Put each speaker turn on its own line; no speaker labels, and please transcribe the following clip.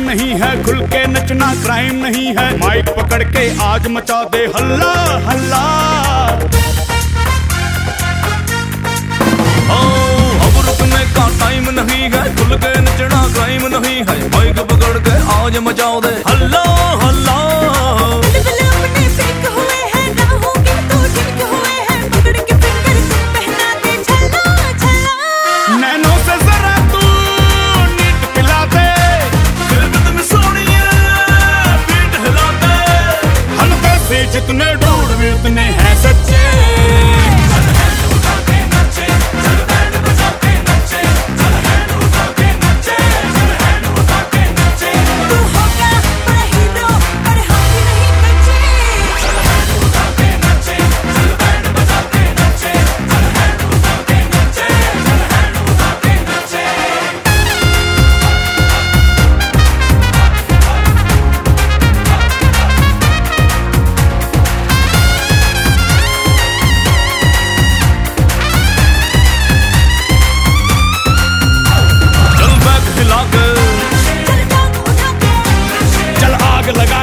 नहीं है, खुल के नचना क्राइम नहीं है। माइक पकड़ के आज मचा दे हल्ला हल्ला।
अब रुकने का टाइम नहीं है, खुल के नचना क्राइम नहीं है। माइक पकड़ के आज मचाओ दे हल्ला हल्ला।
जितने ढूंढ भी उतने हैं सच्चे। चल आग लगा